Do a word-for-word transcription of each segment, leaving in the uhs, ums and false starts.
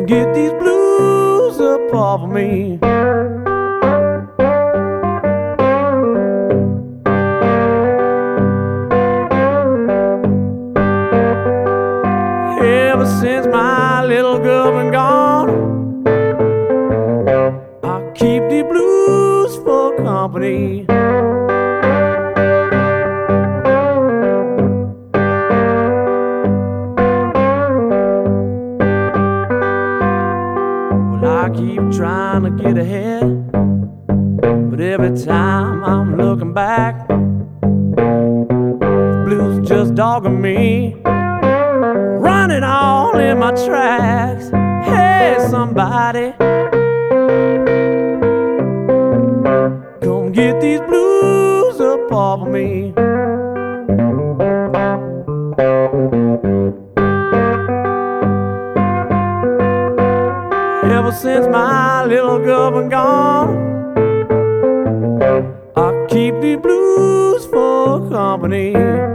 get these blues up off of me. Ever since my little girl been gone, I keep the blues for company. Well, I keep trying to get ahead, but every time I'm looking back, the blues just dogging me, running all in my tracks. Hey, somebody, come get these blues up off of me. Ever since my little girl been gone, I keep the blues for company.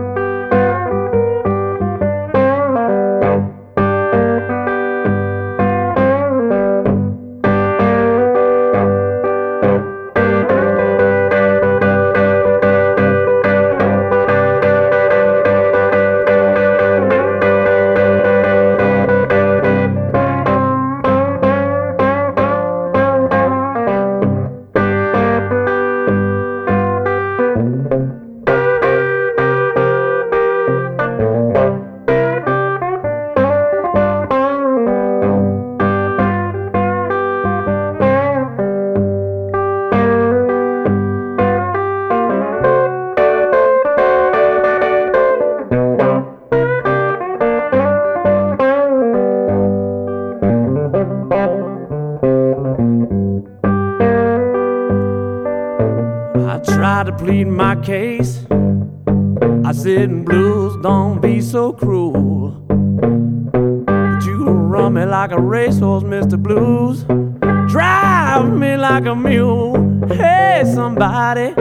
I tried to plead my case. I said, blues, don't be so cruel, but you run me like a racehorse, Mister Blues, drive me like a mule. Hey, somebody,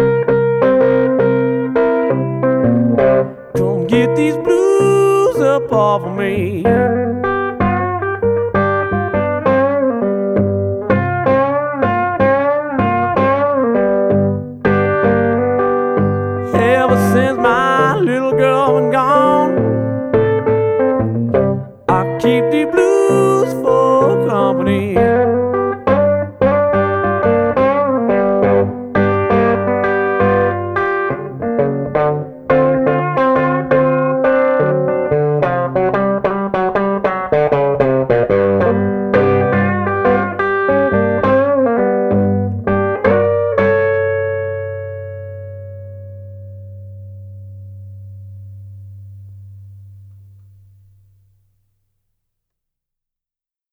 come get these blues up off of me. Ever since my little girl been gone, I keep the blues for